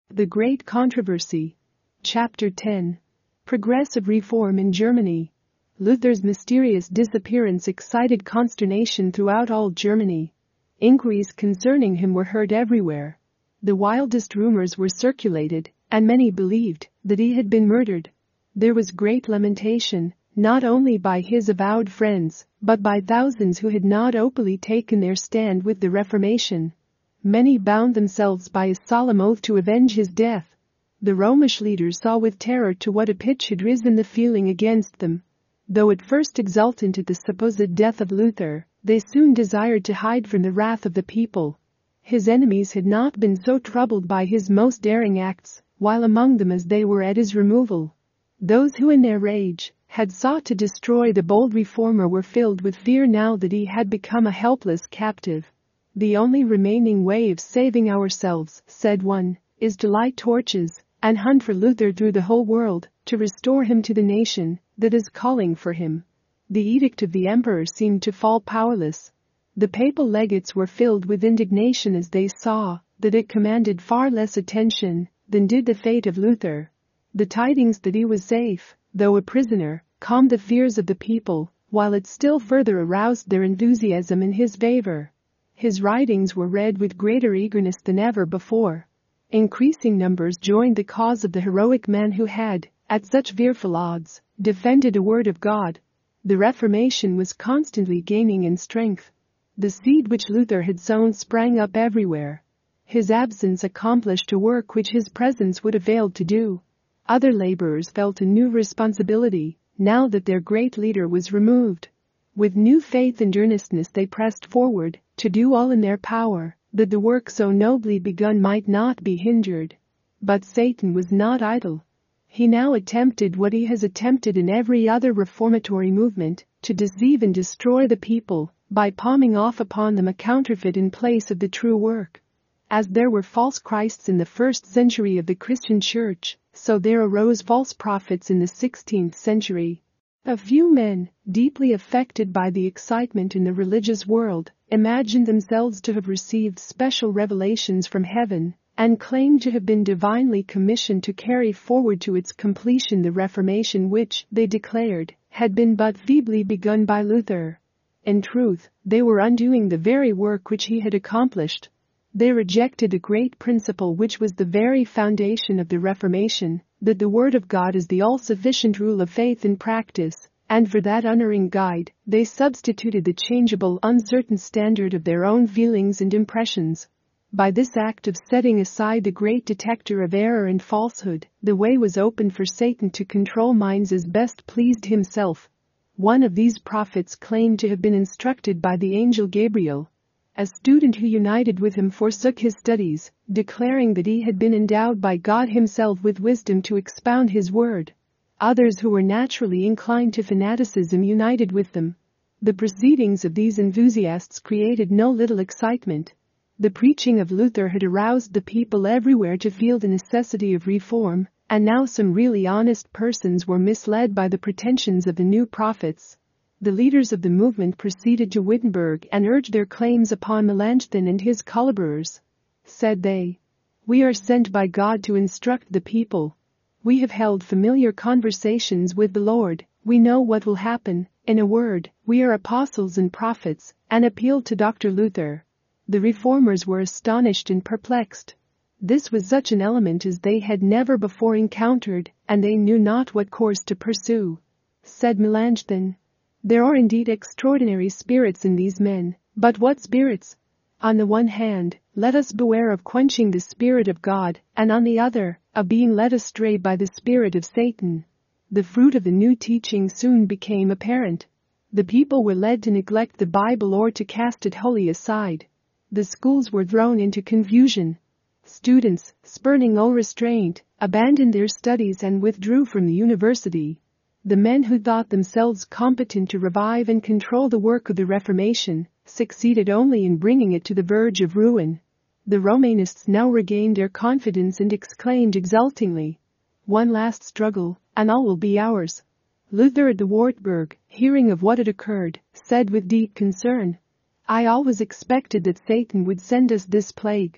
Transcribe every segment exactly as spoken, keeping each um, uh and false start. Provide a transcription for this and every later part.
The Great Controversy. Chapter ten. Progressive Reform in Germany. Luther's mysterious disappearance excited consternation throughout all Germany. Inquiries concerning him were heard everywhere. The wildest rumors were circulated, and many believed that he had been murdered. There was great lamentation, not only by his avowed friends, but by thousands who had not openly taken their stand with the Reformation. Many bound themselves by a solemn oath to avenge his death. The Romish leaders saw with terror to what a pitch had risen the feeling against them. Though at first exultant at the supposed death of Luther, they soon desired to hide from the wrath of the people. His enemies had not been so troubled by his most daring acts, while among them as they were at his removal. Those who in their rage had sought to destroy the bold reformer were filled with fear now that he had become a helpless captive. "The only remaining way of saving ourselves," said one, "is to light torches and hunt for Luther through the whole world, to restore him to the nation that is calling for him." The edict of the emperor seemed to fall powerless. The papal legates were filled with indignation as they saw that it commanded far less attention than did the fate of Luther. The tidings that he was safe, though a prisoner, calmed the fears of the people, while it still further aroused their enthusiasm in his favor. His writings were read with greater eagerness than ever before. Increasing numbers joined the cause of the heroic man who had, at such fearful odds, defended a word of God. The Reformation was constantly gaining in strength. The seed which Luther had sown sprang up everywhere. His absence accomplished a work which his presence would have failed to do. Other laborers felt a new responsibility, now that their great leader was removed. With new faith and earnestness they pressed forward, to do all in their power, that the work so nobly begun might not be hindered. But Satan was not idle. He now attempted what he has attempted in every other reformatory movement, to deceive and destroy the people, by palming off upon them a counterfeit in place of the true work. As there were false Christs in the first century of the Christian Church, so there arose false prophets in the sixteenth century. A few men, deeply affected by the excitement in the religious world, imagined themselves to have received special revelations from heaven, and claimed to have been divinely commissioned to carry forward to its completion the Reformation which, they declared, had been but feebly begun by Luther. In truth, they were undoing the very work which he had accomplished. They rejected a great principle which was the very foundation of the Reformation, that the Word of God is the all-sufficient rule of faith and practice, and for that unerring guide, they substituted the changeable, uncertain standard of their own feelings and impressions. By this act of setting aside the great detector of error and falsehood, the way was opened for Satan to control minds as best pleased himself. One of these prophets claimed to have been instructed by the angel Gabriel. A student who united with him forsook his studies, declaring that he had been endowed by God himself with wisdom to expound his word. Others who were naturally inclined to fanaticism united with them. The proceedings of these enthusiasts created no little excitement. The preaching of Luther had aroused the people everywhere to feel the necessity of reform, and now some really honest persons were misled by the pretensions of the new prophets. The leaders of the movement proceeded to Wittenberg and urged their claims upon Melanchthon and his collaborators. Said they, "We are sent by God to instruct the people. We have held familiar conversations with the Lord, we know what will happen. In a word, we are apostles and prophets," and appealed to Doctor Luther. The reformers were astonished and perplexed. This was such an element as they had never before encountered, and they knew not what course to pursue. Said Melanchthon, "There are indeed extraordinary spirits in these men, but what spirits? On the one hand, let us beware of quenching the Spirit of God, and on the other, of being led astray by the spirit of Satan." The fruit of the new teaching soon became apparent. The people were led to neglect the Bible or to cast it wholly aside. The schools were thrown into confusion. Students, spurning all restraint, abandoned their studies and withdrew from the university. The men who thought themselves competent to revive and control the work of the Reformation succeeded only in bringing it to the verge of ruin. The Romanists now regained their confidence and exclaimed exultingly, "One last struggle, and all will be ours." Luther at the Wartburg, hearing of what had occurred, said with deep concern, "I always expected that Satan would send us this plague."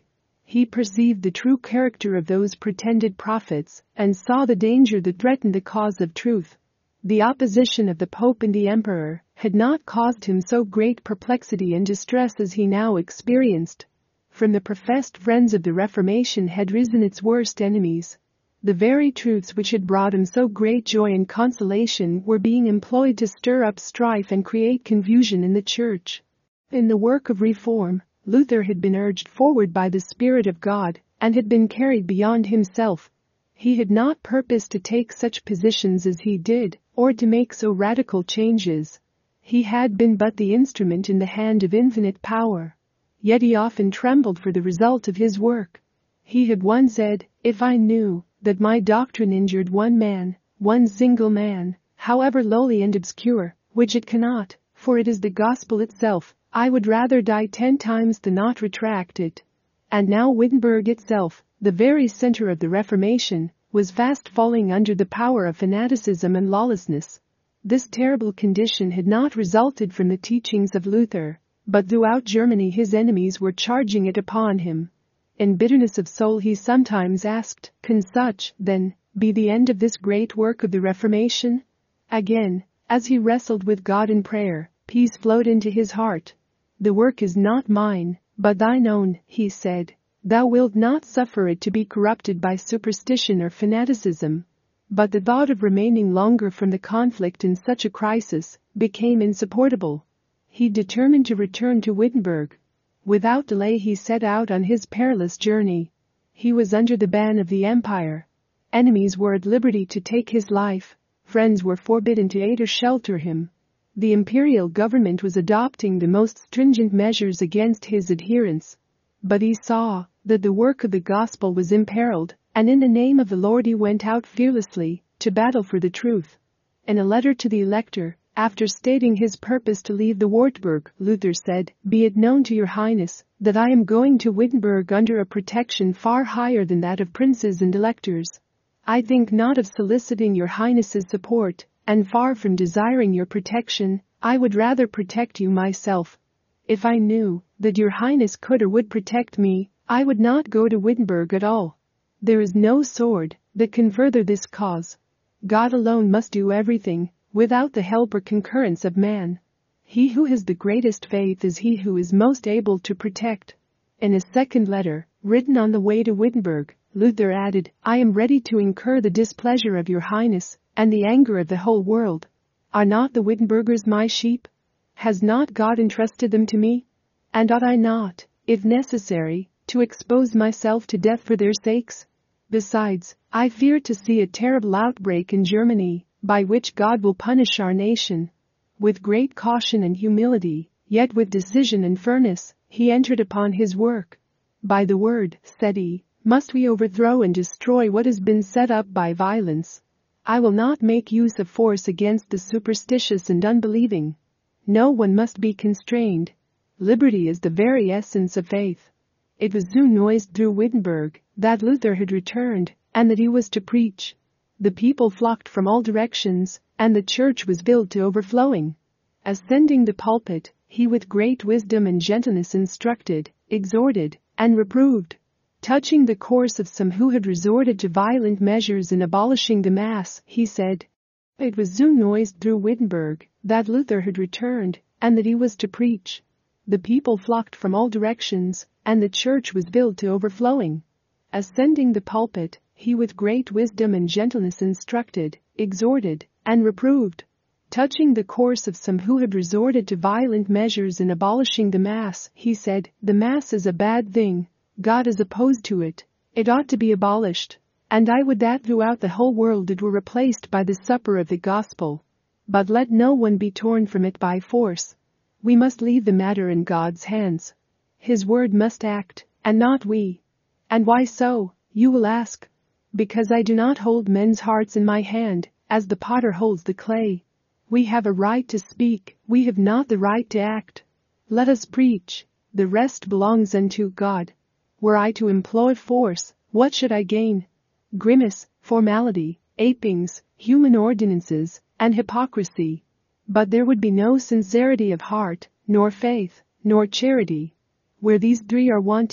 He perceived the true character of those pretended prophets and saw the danger that threatened the cause of truth. The opposition of the Pope and the Emperor had not caused him so great perplexity and distress as he now experienced. From the professed friends of the Reformation had risen its worst enemies. The very truths which had brought him so great joy and consolation were being employed to stir up strife and create confusion in the Church. In the work of reform, Luther had been urged forward by the Spirit of God and had been carried beyond himself. He had not purposed to take such positions as he did, or to make so radical changes. He had been but the instrument in the hand of infinite power. Yet he often trembled for the result of his work. He had once said, "If I knew that my doctrine injured one man, one single man, however lowly and obscure, which it cannot, for it is the gospel itself, I would rather die ten times than not retract it." And now Wittenberg itself, the very center of the Reformation, was fast falling under the power of fanaticism and lawlessness. This terrible condition had not resulted from the teachings of Luther, but throughout Germany his enemies were charging it upon him. In bitterness of soul he sometimes asked, "Can such, then, be the end of this great work of the Reformation?" Again, as he wrestled with God in prayer, peace flowed into his heart. "The work is not mine, but thine own," he said. "Thou wilt not suffer it to be corrupted by superstition or fanaticism." But the thought of remaining longer from the conflict in such a crisis became insupportable. He determined to return to Wittenberg. Without delay he set out on his perilous journey. He was under the ban of the Empire. Enemies were at liberty to take his life. Friends were forbidden to aid or shelter him. The imperial government was adopting the most stringent measures against his adherents. But he saw that the work of the gospel was imperiled, and in the name of the Lord he went out fearlessly to battle for the truth. In a letter to the elector, after stating his purpose to leave the Wartburg, Luther said, "Be it known to your Highness that I am going to Wittenberg under a protection far higher than that of princes and electors. I think not of soliciting your Highness's support, and far from desiring your protection, I would rather protect you myself. If I knew that your Highness could or would protect me, I would not go to Wittenberg at all. There is no sword that can further this cause. God alone must do everything, without the help or concurrence of man. He who has the greatest faith is he who is most able to protect." In a second letter, written on the way to Wittenberg, Luther added, "I am ready to incur the displeasure of your Highness and the anger of the whole world. Are not the Wittenbergers my sheep? Has not God entrusted them to me? And ought I not, if necessary, to expose myself to death for their sakes? Besides, I fear to see a terrible outbreak in Germany, by which God will punish our nation." With great caution and humility, yet with decision and firmness, he entered upon his work. "By the word," said he, "must we overthrow and destroy what has been set up by violence. I will not make use of force against the superstitious and unbelieving. No one must be constrained. Liberty is the very essence of faith." It was soon noised through Wittenberg that Luther had returned and that he was to preach. The people flocked from all directions, and the church was filled to overflowing. Ascending the pulpit, he with great wisdom and gentleness instructed, exhorted, and reproved. Touching the course of some who had resorted to violent measures in abolishing the Mass, he said, "It was soon noised through Wittenberg that Luther had returned and that he was to preach. The people flocked from all directions, and the church was filled to overflowing." Ascending the pulpit, he with great wisdom and gentleness instructed, exhorted, and reproved. Touching the course of some who had resorted to violent measures in abolishing the Mass, he said, "The Mass is a bad thing. God is opposed to it. It ought to be abolished. And I would that throughout the whole world it were replaced by the supper of the gospel. But let no one be torn from it by force. We must leave the matter in God's hands. His word must act, and not we." And why so, you will ask? Because I do not hold men's hearts in my hand, as the potter holds the clay. We have a right to speak, we have not the right to act. Let us preach, the rest belongs unto God. Were I to employ force, what should I gain? Grimace, formality, apings, human ordinances, and hypocrisy. But there would be no sincerity of heart, nor faith, nor charity. Where these three are wanting,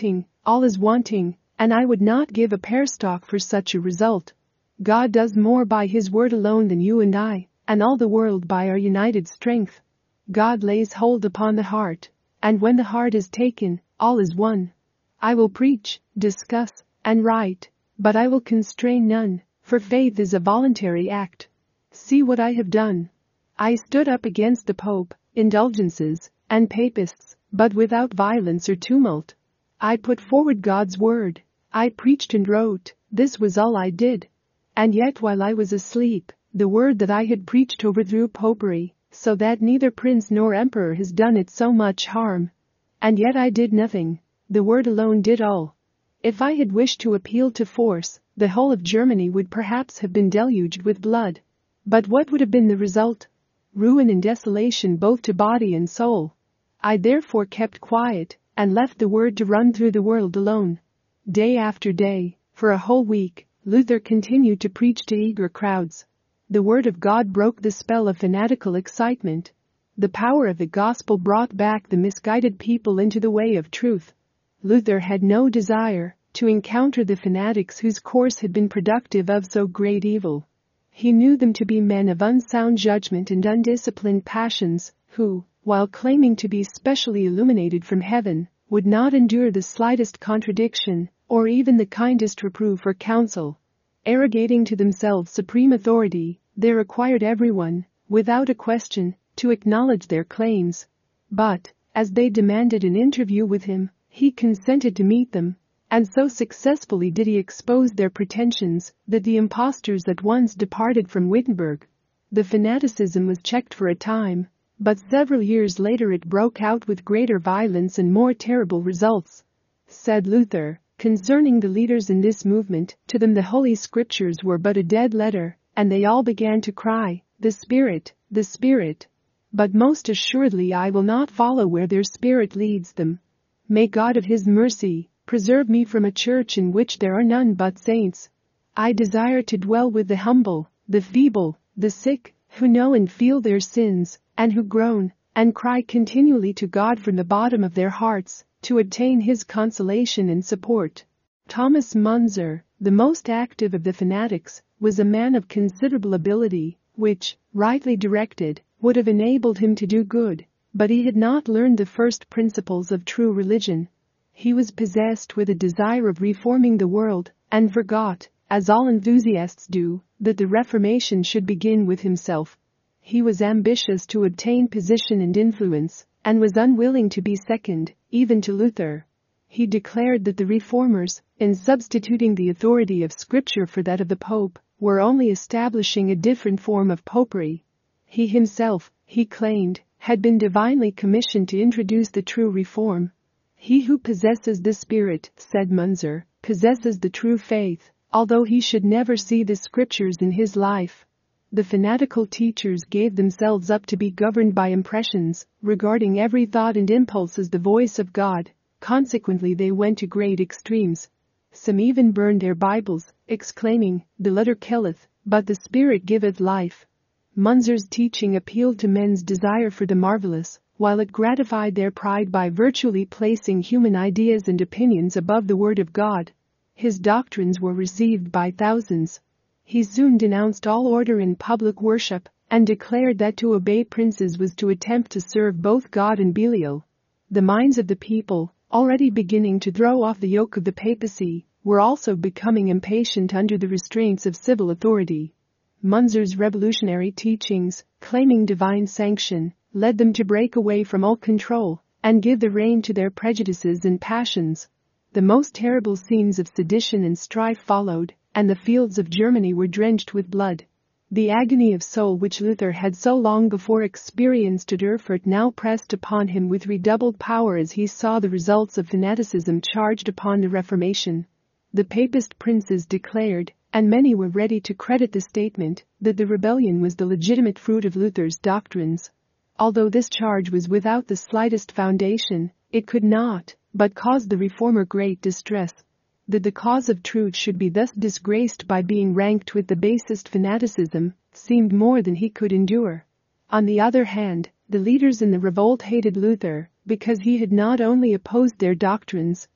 All is wanting, and I would not give a pear stalk for such a result. God does more by His word alone than you and I, and all the world by our united strength. God lays hold upon the heart, and when the heart is taken, all is won. I will preach, discuss, and write, but I will constrain none, for faith is a voluntary act. See what I have done. I stood up against the Pope, indulgences, and papists, but without violence or tumult. I put forward God's word. I preached and wrote, this was all I did. And yet while I was asleep, the word that I had preached overthrew popery, so that neither prince nor emperor has done it so much harm. And yet I did nothing. The word alone did all. If I had wished to appeal to force, the whole of Germany would perhaps have been deluged with blood. But what would have been the result? Ruin and desolation both to body and soul. I therefore kept quiet, and left the word to run through the world alone. Day after day, for a whole week, Luther continued to preach to eager crowds. The word of God broke the spell of fanatical excitement. The power of the gospel brought back the misguided people into the way of truth. Luther had no desire to encounter the fanatics whose course had been productive of so great evil. He knew them to be men of unsound judgment and undisciplined passions, who, while claiming to be specially illuminated from heaven, would not endure the slightest contradiction, or even the kindest reproof or counsel. Arrogating to themselves supreme authority, they required everyone, without a question, to acknowledge their claims. But, as they demanded an interview with him, he consented to meet them, and so successfully did he expose their pretensions that the impostors at once departed from Wittenberg. The fanaticism was checked for a time, but several years later it broke out with greater violence and more terrible results. Said Luther, concerning the leaders in this movement, to them the Holy Scriptures were but a dead letter, and they all began to cry, "The Spirit, the Spirit." But most assuredly I will not follow where their spirit leads them. May God of His mercy preserve me from a church in which there are none but saints. I desire to dwell with the humble, the feeble, the sick, who know and feel their sins, and who groan and cry continually to God from the bottom of their hearts, to obtain His consolation and support. Thomas Munzer, the most active of the fanatics, was a man of considerable ability, which, rightly directed, would have enabled him to do good, but he had not learned the first principles of true religion. He was possessed with a desire of reforming the world, and forgot, as all enthusiasts do, that the Reformation should begin with himself. He was ambitious to obtain position and influence, and was unwilling to be second, even to Luther. He declared that the Reformers, in substituting the authority of Scripture for that of the Pope, were only establishing a different form of popery. He himself, he claimed, had been divinely commissioned to introduce the true reform. He who possesses the Spirit, said Munzer, possesses the true faith, although he should never see the Scriptures in his life. The fanatical teachers gave themselves up to be governed by impressions, regarding every thought and impulse as the voice of God. Consequently they went to great extremes. Some even burned their Bibles, exclaiming, "The letter killeth, but the Spirit giveth life." Munzer's teaching appealed to men's desire for the marvelous, while it gratified their pride by virtually placing human ideas and opinions above the Word of God. His doctrines were received by thousands. He soon denounced all order in public worship, and declared that to obey princes was to attempt to serve both God and Belial. The minds of the people, already beginning to throw off the yoke of the papacy, were also becoming impatient under the restraints of civil authority. Munzer's revolutionary teachings, claiming divine sanction, led them to break away from all control and give the rein to their prejudices and passions. The most terrible scenes of sedition and strife followed, and the fields of Germany were drenched with blood. The agony of soul which Luther had so long before experienced at Erfurt now pressed upon him with redoubled power as he saw the results of fanaticism charged upon the Reformation. The Papist princes declared, and many were ready to credit the statement, that the rebellion was the legitimate fruit of Luther's doctrines. Although this charge was without the slightest foundation, it could not but cause the reformer great distress. That the cause of truth should be thus disgraced by being ranked with the basest fanaticism seemed more than he could endure. On the other hand, the leaders in the revolt hated Luther because he had not only opposed their doctrines,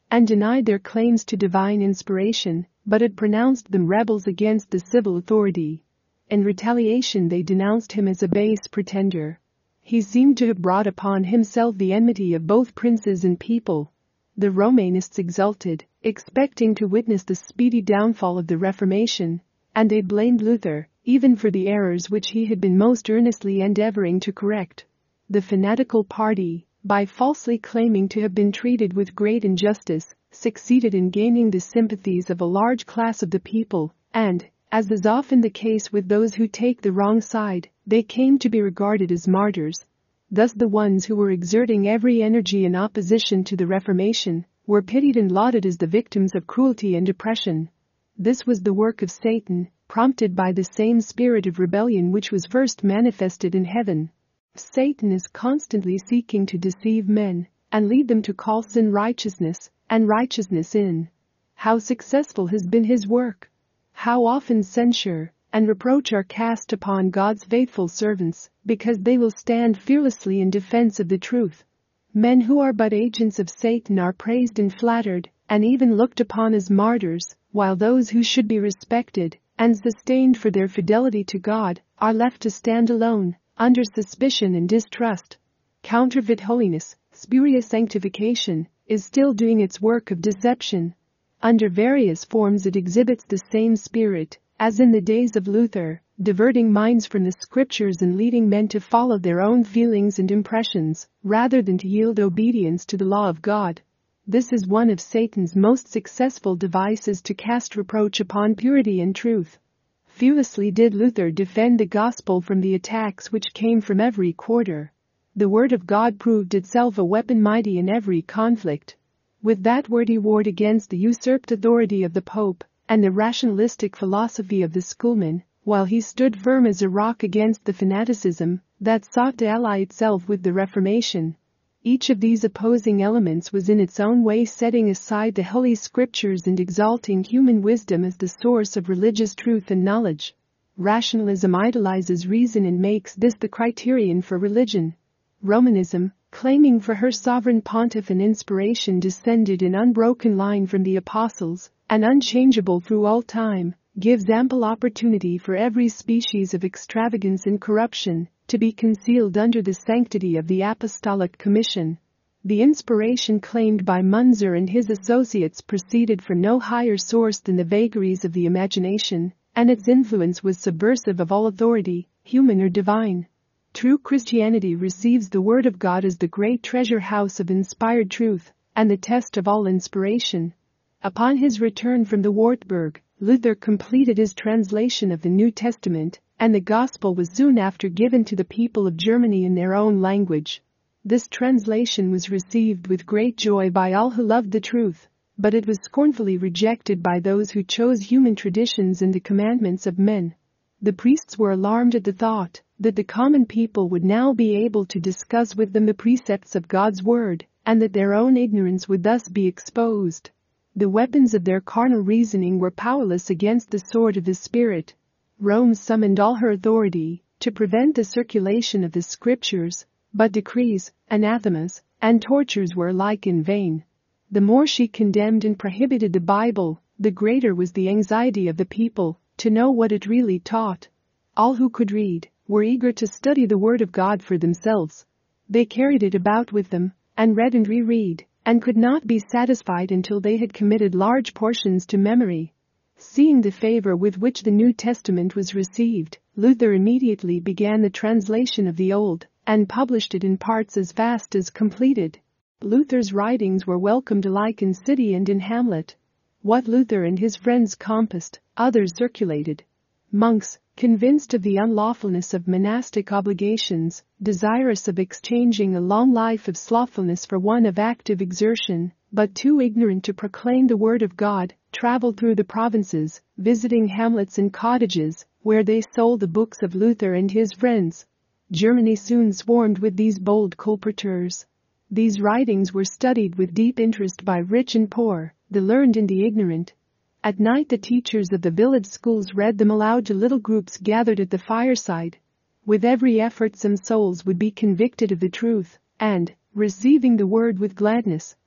and denied their claims to divine inspiration, but had pronounced them rebels against the civil authority. In retaliation they denounced him as a base pretender. He seemed to have brought upon himself the enmity of both princes and people. The Romanists exulted, expecting to witness the speedy downfall of the Reformation, and they blamed Luther, even for the errors which he had been most earnestly endeavoring to correct. The fanatical party, by falsely claiming to have been treated with great injustice, succeeded in gaining the sympathies of a large class of the people, and, as is often the case with those who take the wrong side, they came to be regarded as martyrs. Thus the ones who were exerting every energy in opposition to the Reformation were pitied and lauded as the victims of cruelty and oppression. This was the work of Satan, prompted by the same spirit of rebellion which was first manifested in heaven. Satan is constantly seeking to deceive men and lead them to call sin righteousness and righteousness sin. How successful has been his work! How often censure and reproach are cast upon God's faithful servants because they will stand fearlessly in defense of the truth. Men who are but agents of Satan are praised and flattered and even looked upon as martyrs, while those who should be respected and sustained for their fidelity to God are left to stand alone, under suspicion and distrust. Counterfeit holiness, spurious sanctification, is still doing its work of deception. Under various forms it exhibits the same spirit, as in the days of Luther, diverting minds from the scriptures and leading men to follow their own feelings and impressions, rather than to yield obedience to the law of God. This is one of Satan's most successful devices to cast reproach upon purity and truth. Fearlessly did Luther defend the gospel from the attacks which came from every quarter. The word of God proved itself a weapon mighty in every conflict. With that word he warred against the usurped authority of the Pope and the rationalistic philosophy of the schoolmen, while he stood firm as a rock against the fanaticism that sought to ally itself with the Reformation. Each of these opposing elements was in its own way setting aside the Holy Scriptures and exalting human wisdom as the source of religious truth and knowledge. Rationalism idolizes reason and makes this the criterion for religion. Romanism, claiming for her sovereign pontiff an inspiration descended in unbroken line from the apostles, and unchangeable through all time, gives ample opportunity for every species of extravagance and corruption to be concealed under the sanctity of the Apostolic Commission. The inspiration claimed by Munzer and his associates proceeded from no higher source than the vagaries of the imagination, and its influence was subversive of all authority, human or divine. True Christianity receives the Word of God as the great treasure house of inspired truth and the test of all inspiration. Upon his return from the Wartburg, Luther completed his translation of the New Testament, and the Gospel was soon after given to the people of Germany in their own language. This translation was received with great joy by all who loved the truth, but it was scornfully rejected by those who chose human traditions and the commandments of men. The priests were alarmed at the thought that the common people would now be able to discuss with them the precepts of God's word, and that their own ignorance would thus be exposed. The weapons of their carnal reasoning were powerless against the sword of the Spirit. Rome summoned all her authority to prevent the circulation of the Scriptures, but decrees, anathemas, and tortures were alike in vain. The more she condemned and prohibited the Bible, the greater was the anxiety of the people to know what it really taught. All who could read were eager to study the Word of God for themselves. They carried it about with them, and read and reread, and could not be satisfied until they had committed large portions to memory. Seeing the favor with which the New Testament was received, Luther immediately began the translation of the Old, and published it in parts as fast as completed. Luther's writings were welcomed alike in city and in hamlet. What Luther and his friends compassed, others circulated. Monks, convinced of the unlawfulness of monastic obligations, desirous of exchanging a long life of slothfulness for one of active exertion, but too ignorant to proclaim the word of God, traveled through the provinces, visiting hamlets and cottages, where they sold the books of Luther and his friends. Germany soon swarmed with these bold colporteurs. These writings were studied with deep interest by rich and poor, the learned and the ignorant. At night the teachers of the village schools read them aloud to little groups gathered at the fireside. With every effort some souls would be convicted of the truth, and, receiving the word with gladness,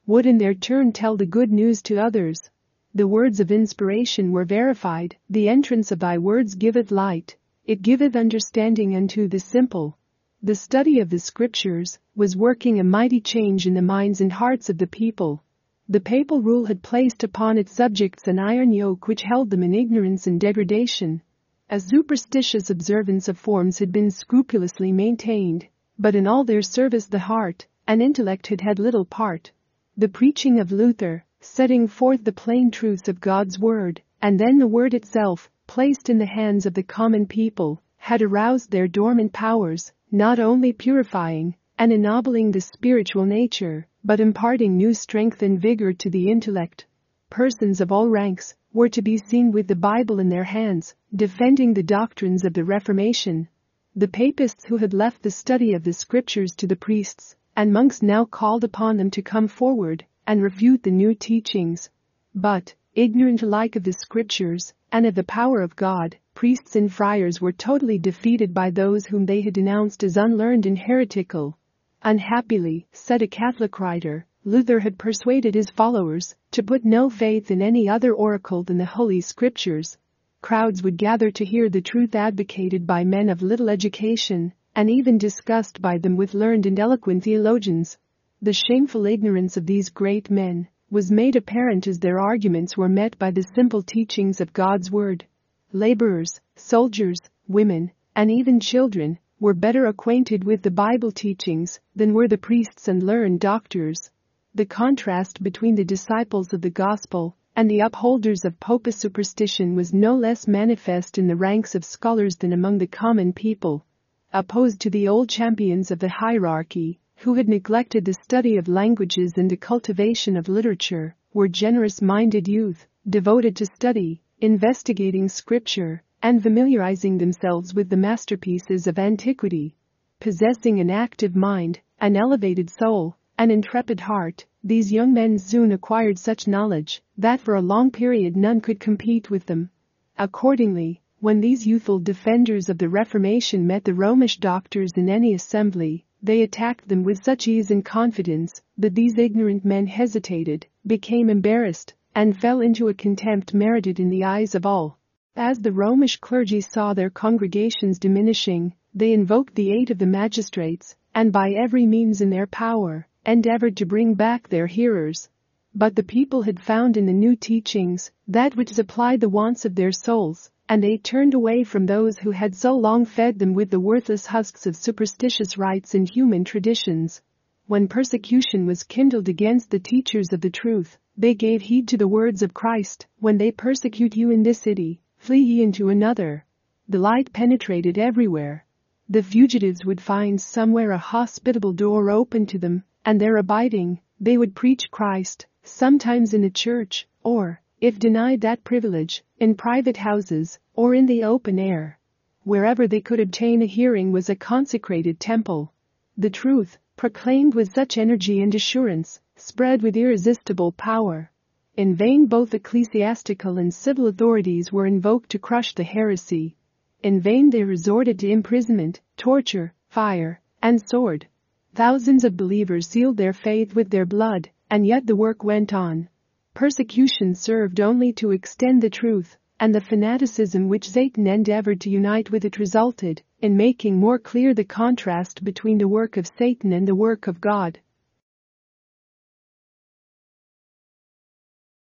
would in their turn tell the good news to others. The words of inspiration were verified. The entrance of thy words giveth light. It giveth understanding unto the simple. The study of the scriptures was working a mighty change in the minds and hearts of the people. The papal rule had placed upon its subjects an iron yoke which held them in ignorance and degradation. A superstitious observance of forms had been scrupulously maintained, but in all their service the heart and intellect had had little part. The preaching of Luther, setting forth the plain truths of God's word, and then the word itself, placed in the hands of the common people, had aroused their dormant powers, not only purifying and ennobling the spiritual nature, but imparting new strength and vigor to the intellect. Persons of all ranks were to be seen with the Bible in their hands, defending the doctrines of the Reformation. The papists who had left the study of the scriptures to the priests and monks now called upon them to come forward and refute the new teachings. But, ignorant alike of the scriptures and of the power of God, priests and friars were totally defeated by those whom they had denounced as unlearned and heretical. Unhappily, said a Catholic writer, Luther had persuaded his followers to put no faith in any other oracle than the Holy Scriptures. Crowds would gather to hear the truth advocated by men of little education, and even discussed by them with learned and eloquent theologians. The shameful ignorance of these great men was made apparent as their arguments were met by the simple teachings of God's word. Laborers, soldiers, women, and even children were better acquainted with the Bible teachings than were the priests and learned doctors. The contrast between the disciples of the gospel and the upholders of Popish superstition was no less manifest in the ranks of scholars than among the common people. Opposed to the old champions of the hierarchy, who had neglected the study of languages and the cultivation of literature, were generous-minded youth, devoted to study, investigating scripture, and familiarizing themselves with the masterpieces of antiquity. Possessing an active mind, an elevated soul, an intrepid heart, these young men soon acquired such knowledge that for a long period none could compete with them. Accordingly, when these youthful defenders of the Reformation met the Romish doctors in any assembly, they attacked them with such ease and confidence that these ignorant men hesitated, became embarrassed, and fell into a contempt merited in the eyes of all. As the Romish clergy saw their congregations diminishing, they invoked the aid of the magistrates, and by every means in their power, endeavored to bring back their hearers. But the people had found in the new teachings that which supplied the wants of their souls, and they turned away from those who had so long fed them with the worthless husks of superstitious rites and human traditions. When persecution was kindled against the teachers of the truth, they gave heed to the words of Christ, "When they persecute you in this city, flee ye into another." The light penetrated everywhere. The fugitives would find somewhere a hospitable door open to them, and there abiding, they would preach Christ, sometimes in a church, or, if denied that privilege, in private houses, or in the open air. Wherever they could obtain a hearing was a consecrated temple. The truth, proclaimed with such energy and assurance, spread with irresistible power. In vain both ecclesiastical and civil authorities were invoked to crush the heresy. In vain they resorted to imprisonment, torture, fire, and sword. Thousands of believers sealed their faith with their blood, and yet the work went on. Persecution served only to extend the truth, and the fanaticism which Satan endeavored to unite with it resulted in making more clear the contrast between the work of Satan and the work of God.